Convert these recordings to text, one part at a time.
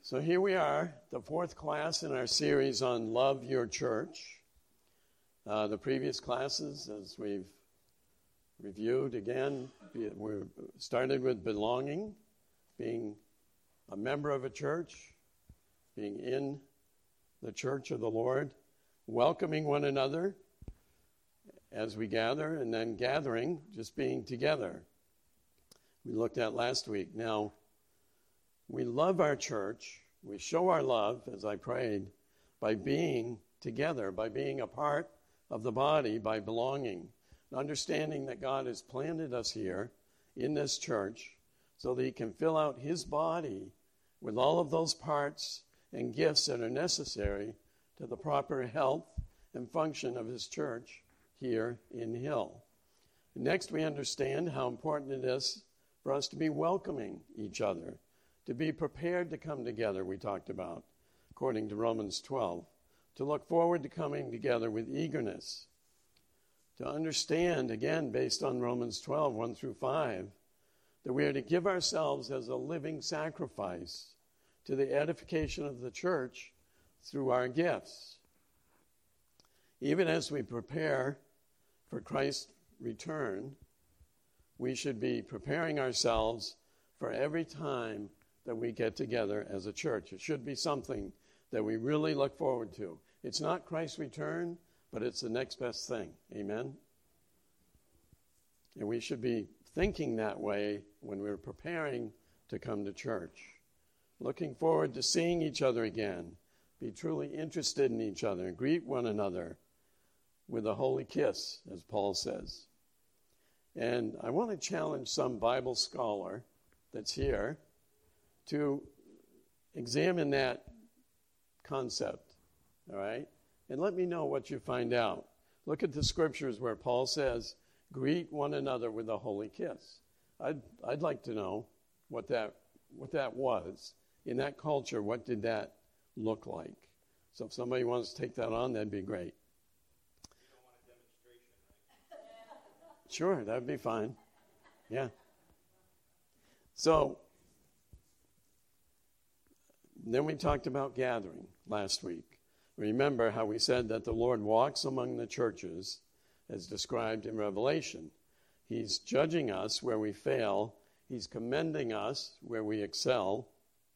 So here we are, the fourth class in our series on Love Your Church. The previous classes, as we've reviewed again, we started with belonging, being a member of a church, being in the church of the Lord, welcoming one another as we gather, and then gathering, just being together. We looked at last week. Now, we love our church. We show our love, as I prayed, by being together, by being a part of the body, by belonging, understanding that God has planted us here in this church so that he can fill out his body with all of those parts and gifts that are necessary to the proper health and function of his church here in Hill. Next, we understand how important it is for us to be welcoming each other, to be prepared to come together, we talked about, according to Romans 12, to look forward to coming together with eagerness, to understand, again, based on Romans 12, 1 through 5, that we are to give ourselves as a living sacrifice to the edification of the church through our gifts. Even as we prepare for Christ's return, we should be preparing ourselves for every time that we get together as a church. It should be something that we really look forward to. It's not Christ's return, but it's the next best thing. Amen? And we should be thinking that way when we're preparing to come to church. Looking forward to seeing each other again. Be truly interested in each other. Greet one another with a holy kiss, as Paul says. And I want to challenge some Bible scholar that's here to examine that concept, all right? And let me know what you find out. Look at the scriptures where Paul says, greet one another with a holy kiss. I'd like to know what that was. In that culture, what did that look like? So if somebody wants to take that on, that'd be great. You don't want a demonstration, right? Sure, that'd be fine. Yeah. So then we talked about gathering last week. Remember how we said that the Lord walks among the churches as described in Revelation. He's judging us where we fail. He's commending us where we excel.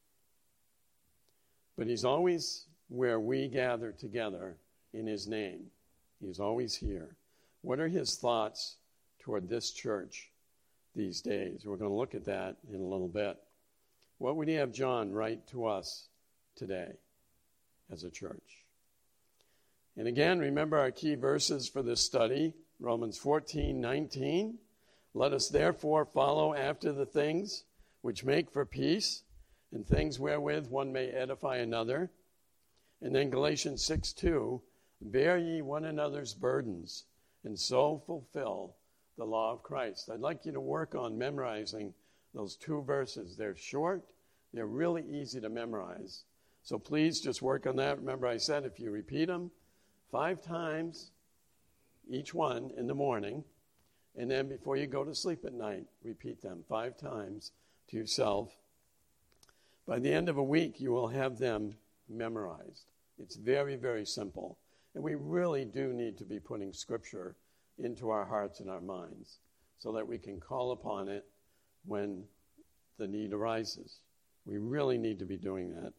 But he's always where we gather together in his name. He's always here. What are his thoughts toward this church these days? We're going to look at that in a little bit. What would he have John write to us today as a church? And again, remember our key verses for this study, Romans 14:19. Let us therefore follow after the things which make for peace, and things wherewith one may edify another. And then Galatians 6:2, bear ye one another's burdens, and so fulfill the law of Christ. I'd like you to work on memorizing those two verses. They're short. They're really easy to memorize. So please just work on that. Remember I said if you repeat them 5 times, each one in the morning, and then before you go to sleep at night, repeat them 5 times to yourself. By the end of a week, you will have them memorized. It's very, very simple. And we really do need to be putting Scripture into our hearts and our minds so that we can call upon it when the need arises. We really need to be doing that.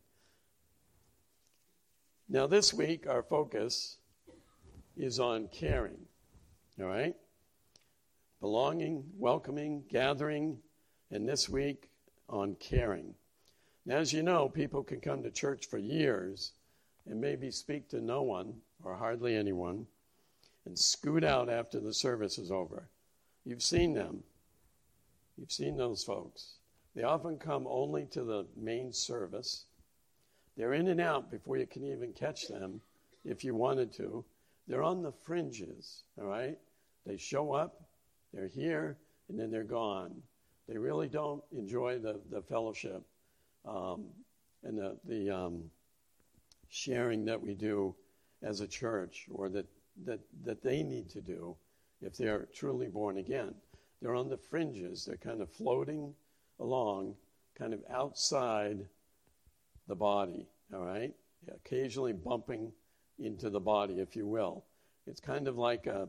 Now, this week, our focus is on caring, all right? Belonging, welcoming, gathering, and this week on caring. Now, as you know, people can come to church for years and maybe speak to no one or hardly anyone and scoot out after the service is over. You've seen them. You've seen those folks. They often come only to the main service. They're in and out before you can even catch them if you wanted to. They're on the fringes, all right? They show up, they're here, and then they're gone. They really don't enjoy the fellowship and the sharing that we do as a church, or that they need to do if they're truly born again. They're on the fringes. They're kind of floating along, kind of outside the body, all right? Occasionally bumping into the body, if you will. It's kind of like a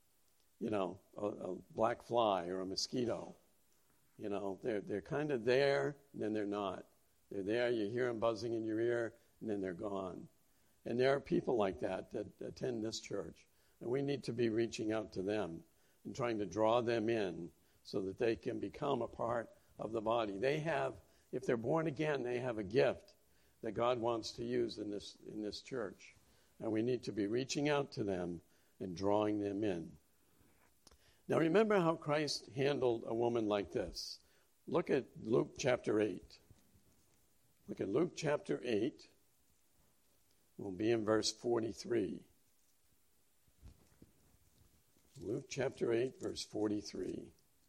black fly or a mosquito. They're kind of there, and then they're not. They're there, you hear them buzzing in your ear, and then they're gone. And there are people like that attend this church, and we need to be reaching out to them and trying to draw them in so that they can become a part of the body. They have, if they're born again, they have a gift that God wants to use in this church. And we need to be reaching out to them and drawing them in. Now remember how Christ handled a woman like this. Look at Luke chapter 8. Look at Luke chapter 8. We'll be in verse 43. Luke chapter 8, verse 43.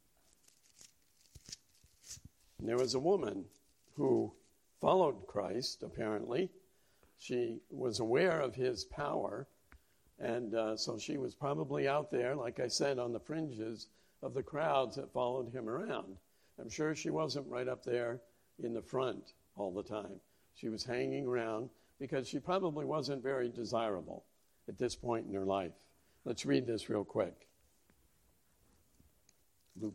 And there was a woman who followed Christ, apparently. She was aware of his power, and so she was probably out there, like I said, on the fringes of the crowds that followed him around. I'm sure she wasn't right up there in the front all the time. She was hanging around because she probably wasn't very desirable at this point in her life. Let's read this real quick. Luke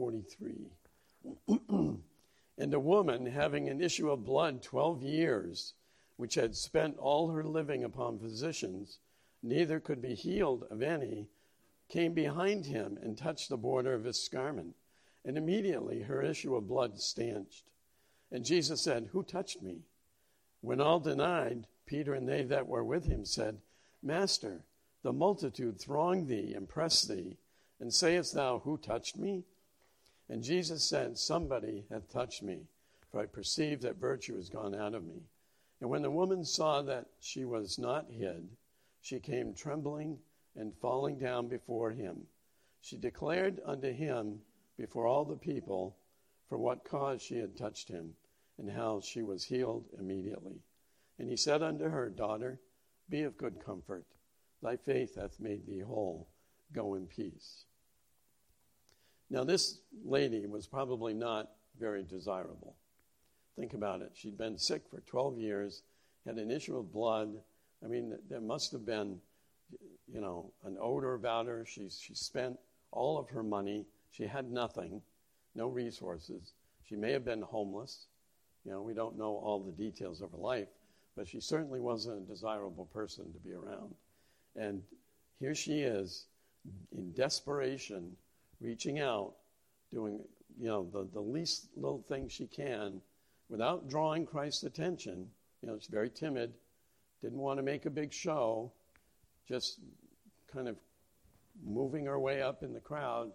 8:43. And a woman having an issue of blood 12 years, which had spent all her living upon physicians, neither could be healed of any, came behind him and touched the border of his garment. And immediately her issue of blood stanched. And Jesus said, "Who touched me?" When all denied, Peter and they that were with him said, "Master, the multitude throng thee and press thee, and sayest thou, Who touched me? And Jesus said, Somebody hath touched me, for I perceive that virtue is gone out of me. And when the woman saw that she was not hid, she came trembling and falling down before him. She declared unto him before all the people for what cause she had touched him, and how she was healed immediately. And he said unto her, Daughter, be of good comfort. Thy faith hath made thee whole. Go in peace. Now this lady was probably not very desirable. Think about it. She'd been sick for 12 years, had an issue of blood. I mean, there must have been, an odor about her. She spent all of her money. She had nothing, no resources. She may have been homeless. We don't know all the details of her life, but she certainly wasn't a desirable person to be around. And here she is in desperation, reaching out, doing, the least little thing she can without drawing Christ's attention. She's very timid, didn't want to make a big show, just kind of moving her way up in the crowd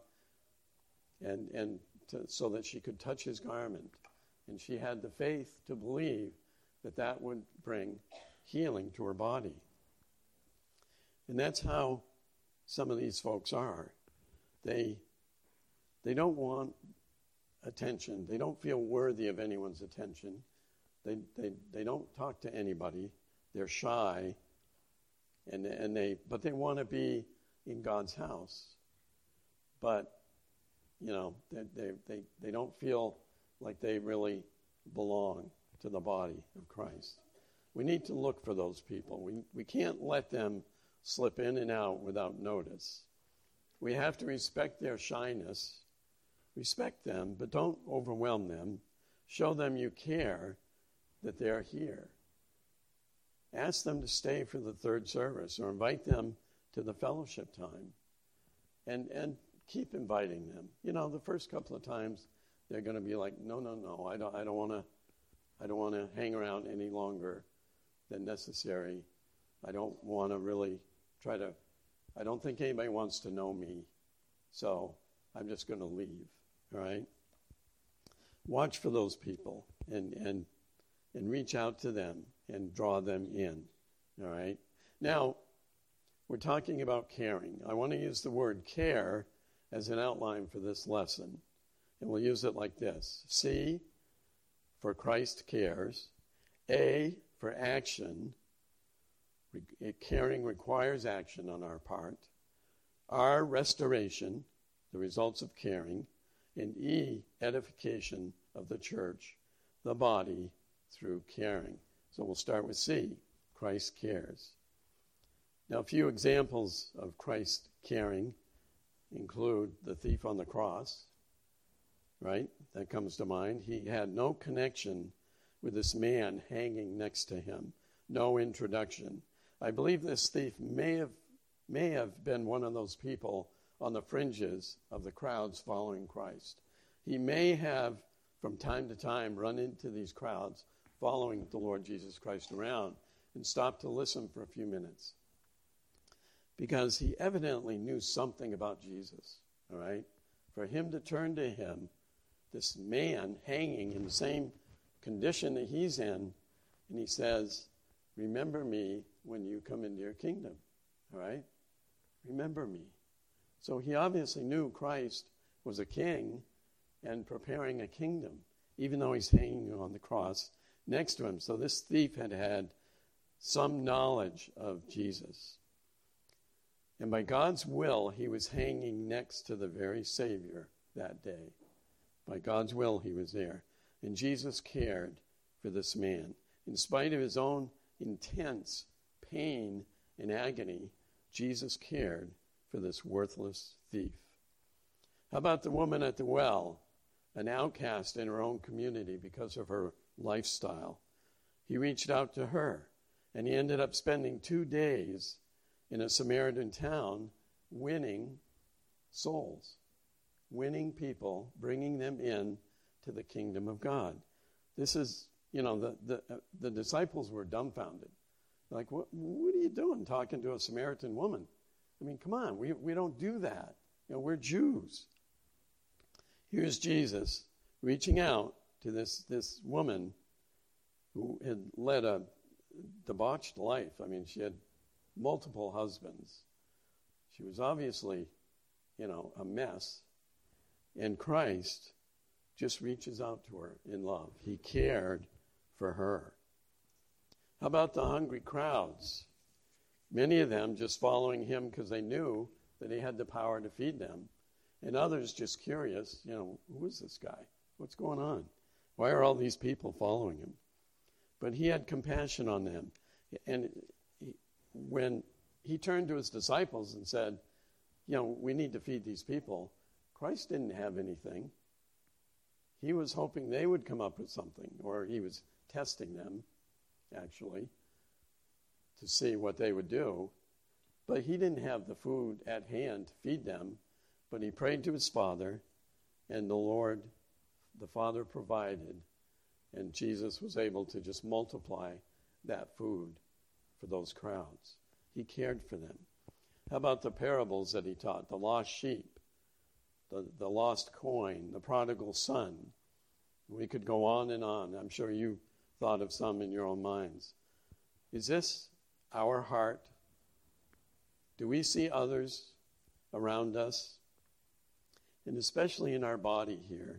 so that she could touch his garment. And she had the faith to believe that would bring healing to her body. And that's how some of these folks are. They don't want attention. They don't feel worthy of anyone's attention. They don't talk to anybody. They're shy, but they want to be in God's house. But they don't feel like they really belong to the body of Christ. We need to look for those people. We can't let them slip in and out without notice. We have to respect their shyness. Respect them, but don't overwhelm them. Show them you care that they're here. Ask them to stay for the third service or invite them to the fellowship time. And keep inviting them. The first couple of times they're going to be like, no, I don't want to hang around any longer than necessary. I don't want to really I don't think anybody wants to know me, so I'm just going to leave, all right? Watch for those people and reach out to them and draw them in, all right? Now, we're talking about caring. I want to use the word care as an outline for this lesson, and we'll use it like this. C, for Christ cares. A, for action. Caring requires action on our part. R, restoration, the results of caring. And E, edification of the church, the body, through caring. So we'll start with C, Christ cares. Now, a few examples of Christ caring include the thief on the cross, right? That comes to mind. He had no connection with this man hanging next to him, no introduction. I believe this thief may have been one of those people on the fringes of the crowds following Christ. He may have, from time to time, run into these crowds following the Lord Jesus Christ around and stopped to listen for a few minutes, because he evidently knew something about Jesus, all right? For him to turn to him, this man hanging in the same condition that he's in, and he says, remember me when you come into your kingdom, all right? Remember me. So he obviously knew Christ was a king and preparing a kingdom, even though he's hanging on the cross next to him. So this thief had some knowledge of Jesus. And by God's will, he was hanging next to the very Savior that day. By God's will, he was there. And Jesus cared for this man. In spite of his own intense pain and agony, Jesus cared for this worthless thief. How about the woman at the well, an outcast in her own community because of her lifestyle? He reached out to her, and he ended up spending 2 days in a Samaritan town winning souls, winning people, bringing them in to the kingdom of God. This is, the disciples were dumbfounded. Like, what are you doing talking to a Samaritan woman? I mean, come on, we don't do that. We're Jews. Here's Jesus reaching out to this woman who had led a debauched life. I mean, she had multiple husbands. She was obviously, a mess. And Christ just reaches out to her in love. He cared for her. How about the hungry crowds? Many of them just following him because they knew that he had the power to feed them. And others just curious, who is this guy? What's going on? Why are all these people following him? But he had compassion on them. And when he turned to his disciples and said, we need to feed these people, Christ didn't have anything. He was hoping they would come up with something, or he was testing them, actually, to see what they would do. But he didn't have the food at hand to feed them, but he prayed to his Father, and the Father provided, and Jesus was able to just multiply that food for those crowds. He cared for them. How about the parables that he taught? The lost sheep, the lost coin, the prodigal son. We could go on and on. I'm sure you thought of some in your own minds. Is this our heart? Do we see others around us, and especially in our body here,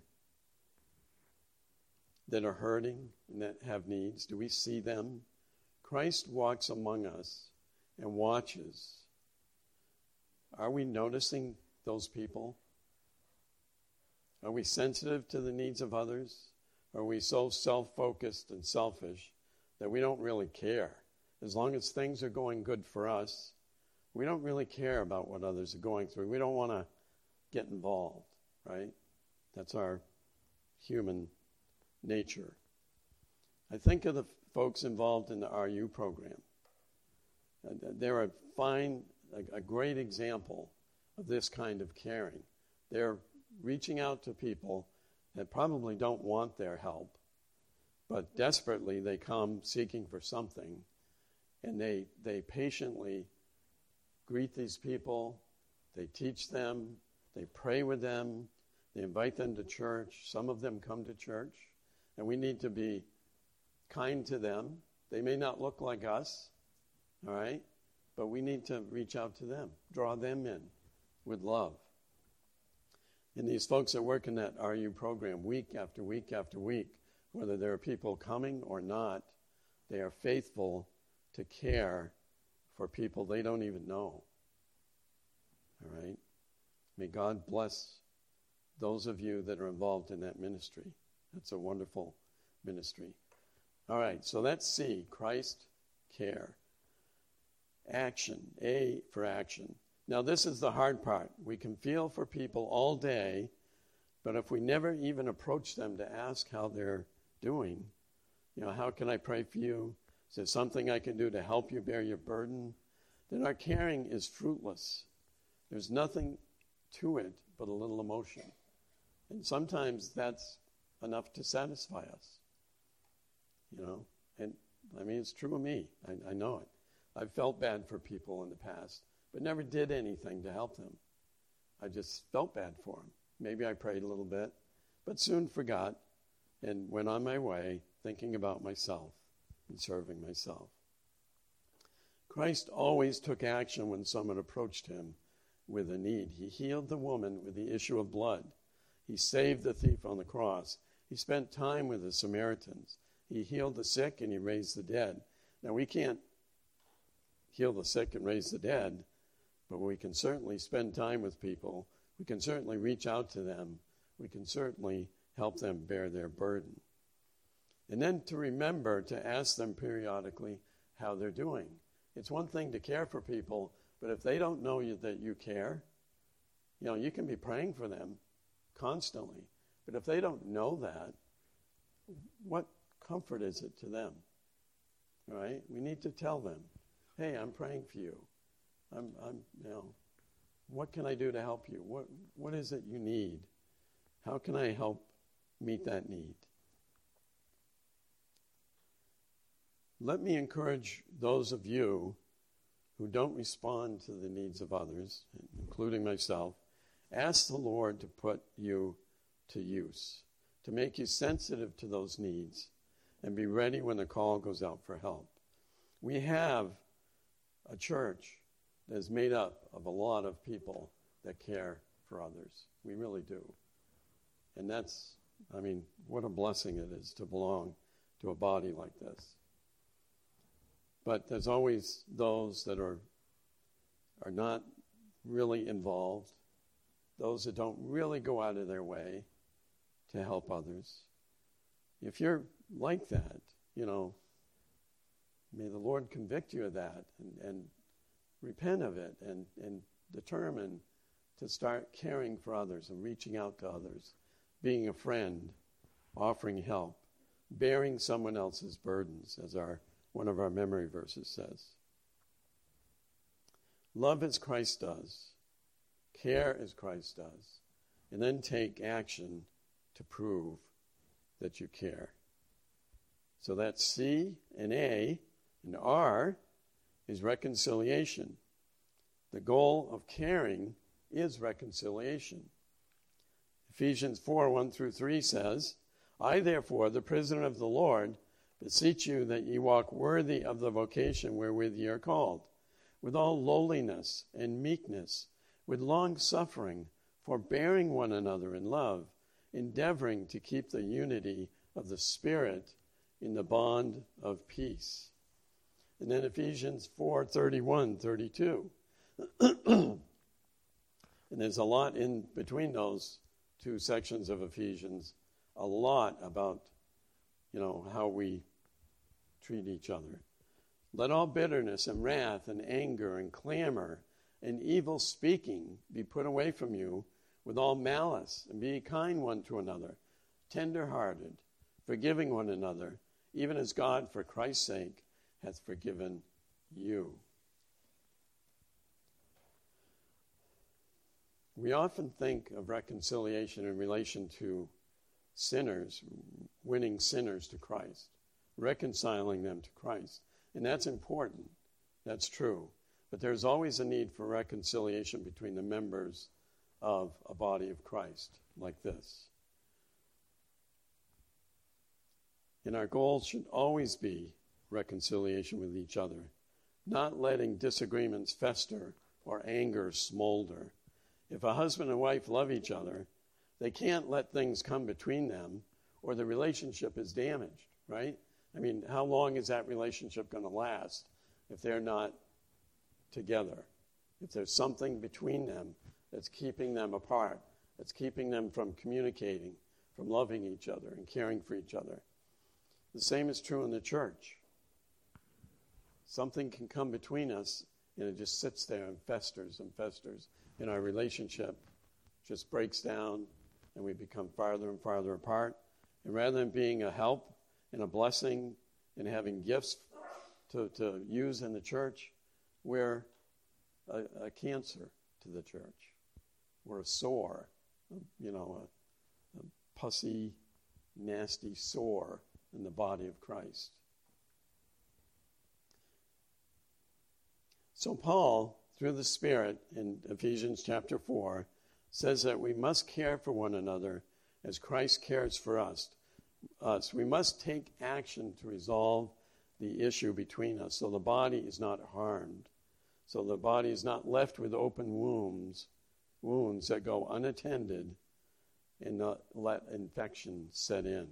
that are hurting and that have needs? Do we see them? Christ walks among us and watches. Are we noticing those people? Are we sensitive to the needs of others? Are we so self-focused and selfish that we don't really care? As long as things are going good for us, we don't really care about what others are going through. We don't want to get involved, right? That's our human nature. I think of the folks involved in the RU program. They're a great example of this kind of caring. They're reaching out to people that probably don't want their help, but desperately they come seeking for something, and they patiently greet these people, they teach them, they pray with them, they invite them to church. Some of them come to church, and we need to be kind to them. They may not look like us, all right, but we need to reach out to them, draw them in with love. And these folks that work in that RU program week after week after week, whether there are people coming or not, they are faithful to care for people they don't even know. All right? May God bless those of you that are involved in that ministry. That's a wonderful ministry. All right, so that's C, Christ care. Action, A for action. Now this is the hard part. We can feel for people all day, but if we never even approach them to ask how they're doing, how can I pray for you? Is there something I can do to help you bear your burden? Then our caring is fruitless. There's nothing to it but a little emotion. And sometimes that's enough to satisfy us. And I mean, it's true of me. I know it. I've felt bad for people in the past, but never did anything to help them. I just felt bad for them. Maybe I prayed a little bit, but soon forgot and went on my way thinking about myself and serving myself. Christ always took action when someone approached him with a need. He healed the woman with the issue of blood. He saved the thief on the cross. He spent time with the Samaritans. He healed the sick and he raised the dead. Now, we can't heal the sick and raise the dead, but we can certainly spend time with people. We can certainly reach out to them. We can certainly help them bear their burden. And then to remember to ask them periodically how they're doing. It's one thing to care for people, but if they don't know that you care, you can be praying for them constantly. But if they don't know that, what comfort is it to them? Right? We need to tell them, hey, I'm praying for you. What can I do to help you? What is it you need? How can I help meet that need? Let me encourage those of you who don't respond to the needs of others, including myself, ask the Lord to put you to use, to make you sensitive to those needs, and be ready when the call goes out for help. We have a church that is made up of a lot of people that care for others. We really do. And what a blessing it is to belong to a body like this. But there's always those that are not really involved, those that don't really go out of their way to help others. If you're like that, may the Lord convict you of that and repent of it and determine to start caring for others and reaching out to others, being a friend, offering help, bearing someone else's burdens, as one of our memory verses says. Love as Christ does, care as Christ does, and then take action to prove that you care. So that's C and A, and R is reconciliation. The goal of caring is reconciliation. Ephesians 4:1-3 says, I therefore, the prisoner of the Lord, beseech you that ye walk worthy of the vocation wherewith ye are called, with all lowliness and meekness, with long suffering, forbearing one another in love, endeavoring to keep the unity of the Spirit in the bond of peace. And then Ephesians 4:31-32. And there's a lot in between those two sections of Ephesians, a lot about how we treat each other. Let all bitterness and wrath and anger and clamor and evil speaking be put away from you with all malice, and be kind one to another, tender-hearted, forgiving one another, even as God, for Christ's sake, hath forgiven you. We often think of reconciliation in relation to sinners, winning sinners to Christ, reconciling them to Christ. And that's important. That's true. But there's always a need for reconciliation between the members of a body of Christ like this. And our goal should always be reconciliation with each other, not letting disagreements fester or anger smolder. If a husband and wife love each other, they can't let things come between them or the relationship is damaged, right? I mean, how long is that relationship going to last if they're not together? If there's something between them that's keeping them apart, that's keeping them from communicating, from loving each other and caring for each other. The same is true in the church. Something can come between us, and it just sits there and festers, and our relationship just breaks down, and we become farther and farther apart. And rather than being a help and a blessing and having gifts to use in the church, we're a cancer to the church. We're a sore, a pussy, nasty sore in the body of Christ. So Paul, through the Spirit, in Ephesians chapter 4, says that we must care for one another as Christ cares for us. We must take action to resolve the issue between us so the body is not harmed, so the body is not left with open wounds that go unattended and not let infection set in.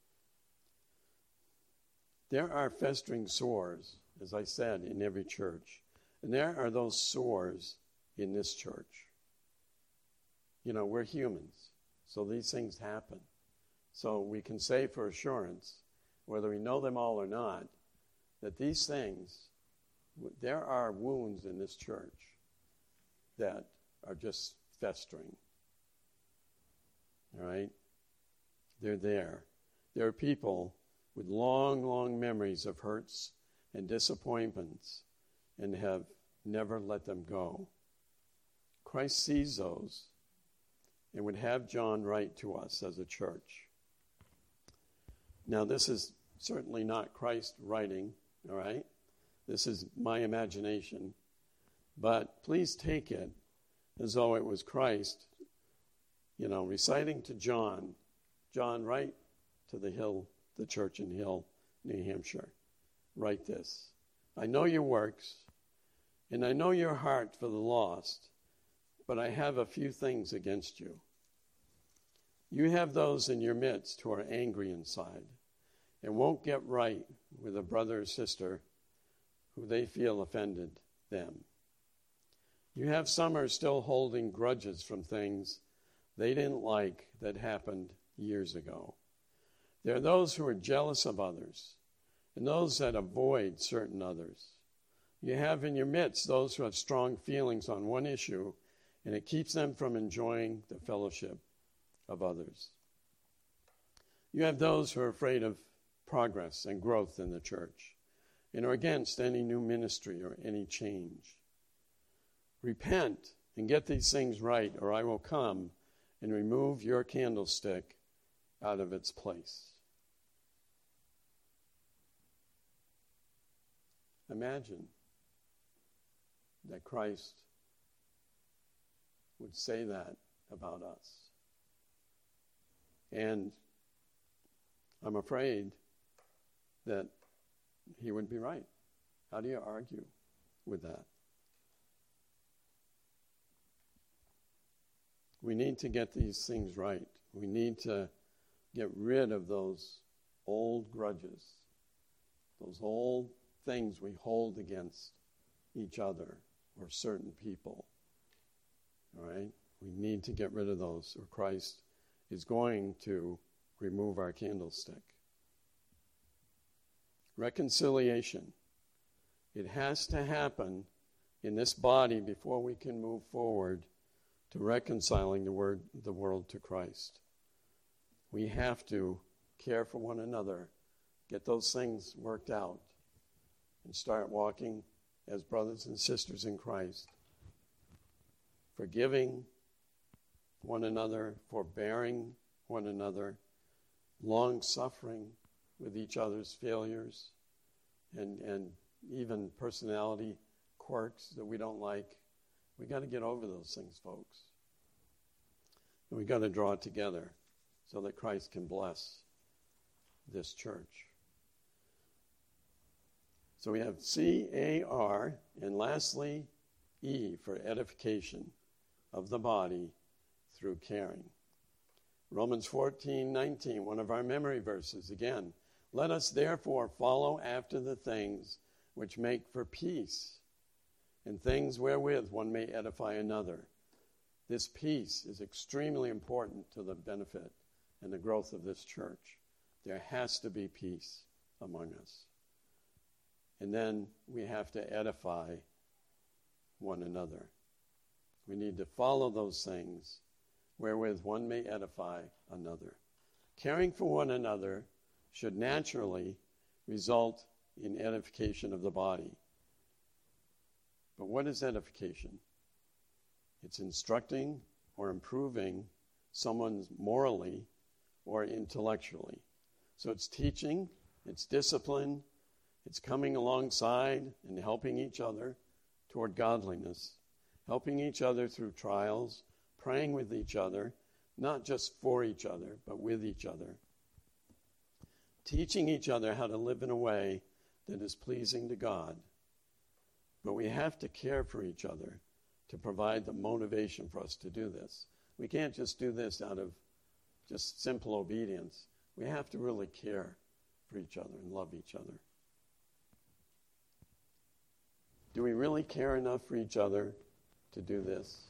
There are festering sores, as I said, in every church. And there are those sores in this church. We're humans, so these things happen. So we can say for assurance, whether we know them all or not, that these things, there are wounds in this church that are just festering. All right? They're there. There are people with long, long memories of hurts and disappointments and have never let them go. Christ sees those and would have John write to us as a church. Now, this is certainly not Christ writing, all right? This is my imagination. But please take it as though it was Christ, reciting to John, write to the church in Hill, New Hampshire. Write this. I know your works, and I know your heart for the lost, but I have a few things against you. You have those in your midst who are angry inside and won't get right with a brother or sister who they feel offended them. You have some who are still holding grudges from things they didn't like that happened years ago. There are those who are jealous of others and those that avoid certain others. You have in your midst those who have strong feelings on one issue, and it keeps them from enjoying the fellowship of others. You have those who are afraid of progress and growth in the church and are against any new ministry or any change. Repent and get these things right, or I will come and remove your candlestick out of its place. Imagine that Christ would say that about us. And I'm afraid that he would be right. How do you argue with that? We need to get these things right. We need to get rid of those old grudges, those old things we hold against each other or certain people. All right? We need to get rid of those, or Christ is going to remove our candlestick. Reconciliation. It has to happen in this body before we can move forward to reconciling the world to Christ. We have to care for one another, get those things worked out, and start walking as brothers and sisters in Christ, forgiving one another, forbearing one another, long-suffering with each other's failures, and even personality quirks that we don't like. We got to get over those things, folks. And we got to draw it together so that Christ can bless this church. So we have C-A-R, and lastly, E for edification of the body through caring. Romans 14:19, one of our memory verses again. Let us therefore follow after the things which make for peace, and things wherewith one may edify another. This peace is extremely important to the benefit and the growth of this church. There has to be peace. among us. And then we have to edify one another. We need to follow those things wherewith one may edify another. Caring for one another should naturally result in edification of the body. But what is edification? It's instructing or improving someone morally or intellectually. So it's teaching, it's discipline, it's coming alongside and helping each other toward godliness, helping each other through trials, praying with each other, not just for each other, but with each other. Teaching each other how to live in a way that is pleasing to God. But we have to care for each other to provide the motivation for us to do this. We can't just do this out of just simple obedience. We have to really care for each other and love each other. Do we really care enough for each other to do this?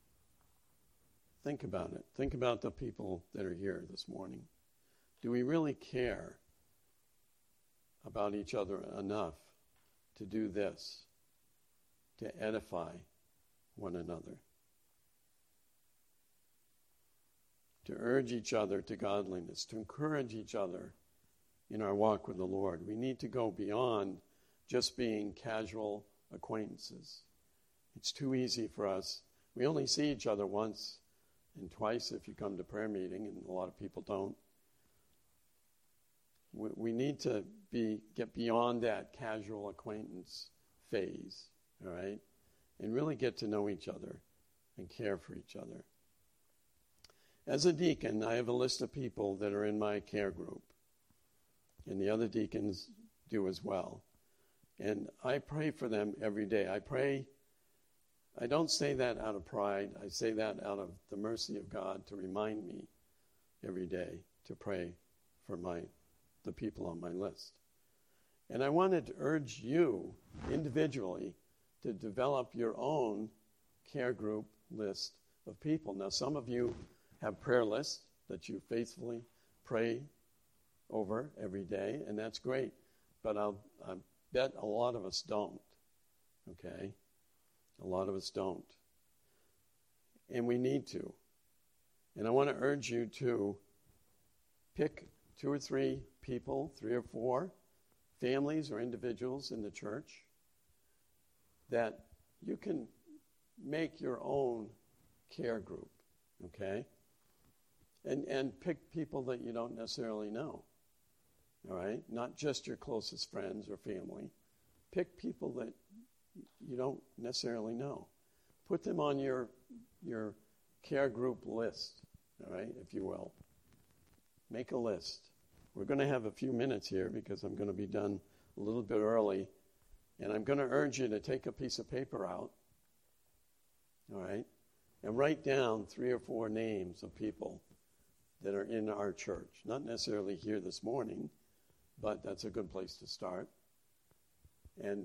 Think about it. Think about the people that are here this morning. Do we really care about each other enough to do this, to edify one another, to urge each other to godliness, to encourage each other in our walk with the Lord? We need to go beyond just being casual acquaintances. It's too easy for us. We only see each other once and twice if you come to prayer meeting, and a lot of people don't. We need to get beyond that casual acquaintance phase, all right, and really get to know each other and care for each other. As a deacon, I have a list of people that are in my care group, and the other deacons do as well. And I pray for them every day. I don't say that out of pride. I say that out of the mercy of God to remind me every day to pray for the people on my list. And I wanted to urge you individually to develop your own care group list of people. Now, some of you have prayer lists that you faithfully pray over every day, and that's great. But I bet a lot of us don't, okay? A lot of us don't. And we need to. And I want to urge you to pick 2 or 3 people, 3 or 4 families or individuals in the church that you can make your own care group, okay? And pick people that you don't necessarily know, all right? Not just your closest friends or family. Pick people that you don't necessarily know. Put them on your care group list, all right, if you will. Make a list. We're going to have a few minutes here because I'm going to be done a little bit early, and I'm going to urge you to take a piece of paper out, all right, and write down 3 or 4 names of people that are in our church. Not necessarily here this morning, but that's a good place to start. And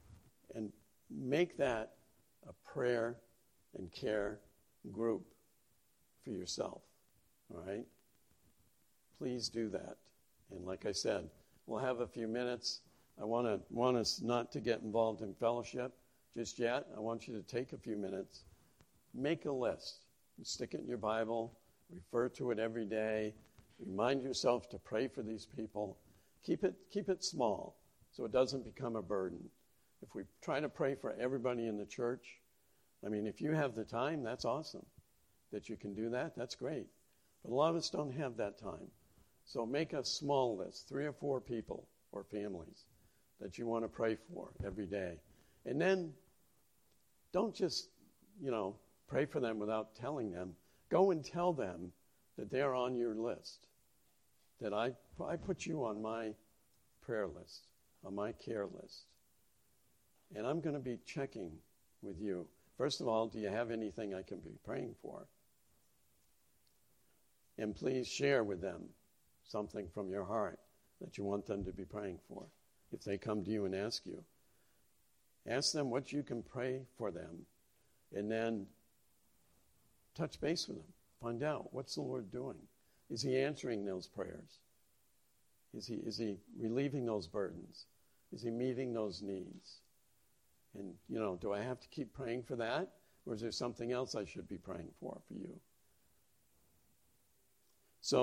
make that a prayer and care group for yourself, all right? Please do that. And like I said, we'll have a few minutes. I want us not to get involved in fellowship just yet. I want you to take a few minutes, make a list, and stick it in your Bible, refer to it every day, remind yourself to pray for these people. Keep it small so it doesn't become a burden. If we try to pray for everybody in the church, I mean, if you have the time, that's awesome that you can do that. That's great. But a lot of us don't have that time. So make a small list, 3 or 4 people or families that you want to pray for every day. And then don't just, pray for them without telling them. Go and tell them that they're on your list, that I put you on my prayer list, on my care list. And I'm going to be checking with you. First of all, do you have anything I can be praying for? And please share with them something from your heart that you want them to be praying for. If they come to you and ask you, ask them what you can pray for them, and then touch base with them. Find out, what's the Lord doing? Is he answering those prayers? Is he relieving those burdens? Is he meeting those needs? And, do I have to keep praying for that? Or is there something else I should be praying for you?